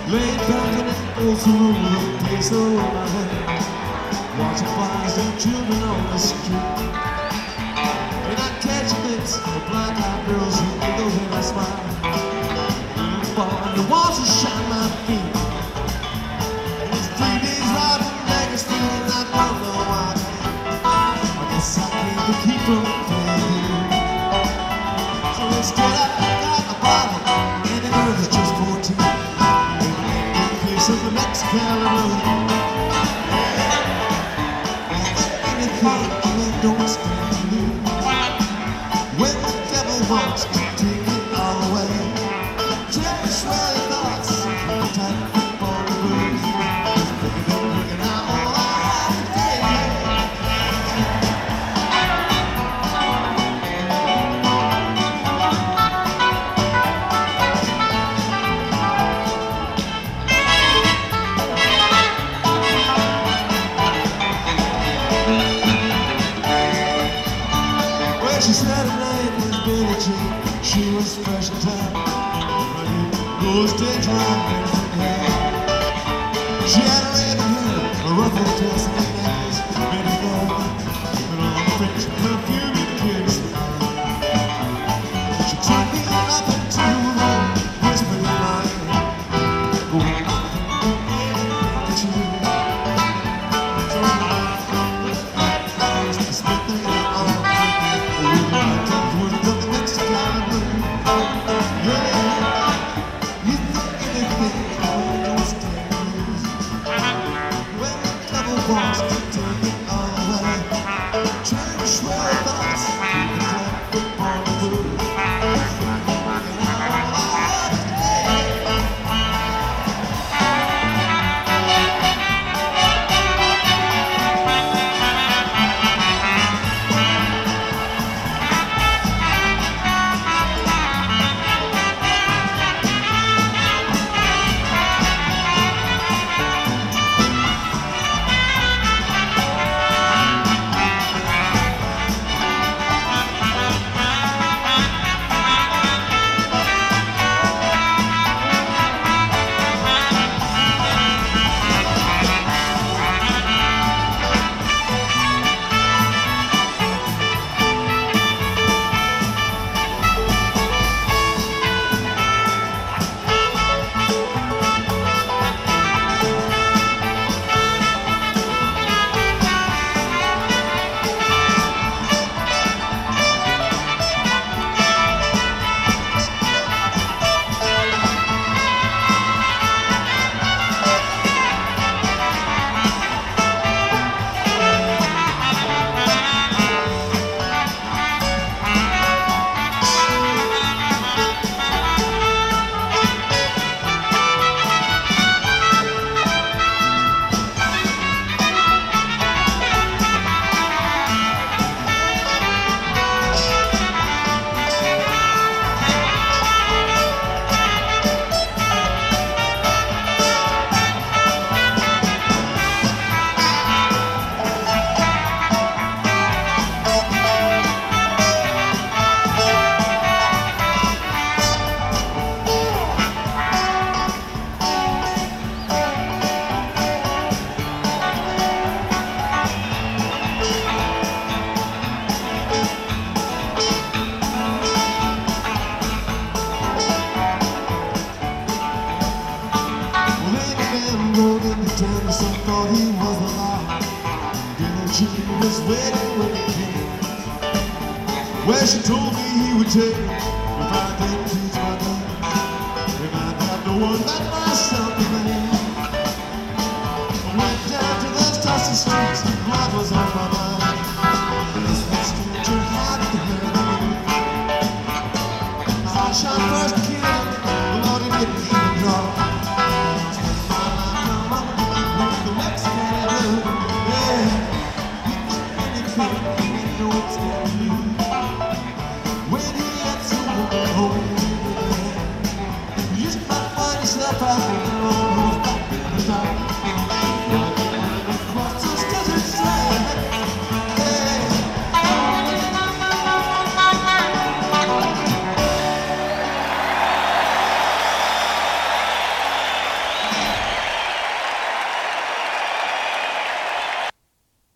Laid back in an old room with a place over my head, watching flies and children on the street. And I catch a glimpse of black-eyed girls who giggle when I smile. Little boy who wants to shine my feet. And it's 3 days riding Lancaster and I don't know why. I guess I came to keep from playing. So instead I got a bottle and the girl is just 14. Of the Mexican room. Anything and don't stand to lose. When the devil wants to take it all away, tell me swelling thoughts, tight for the blues. Looking out all she said her name was Billie Jean. She was fresh and tan, goes stage right in her hair. She had a red hair, a ruffled dress, and a necklace made of gold, and all the French perfume and kiss. She took me up into the room, whispered in my ear, "Go on, get you." So I spent the night all wants to take it all away. Trying to swell thoughts, keep on the move. Tennyson thought he was alive. Billie Jean was waiting when he came. Well, she told me he would take me if I didn't teach my dance. If I had no one like myself.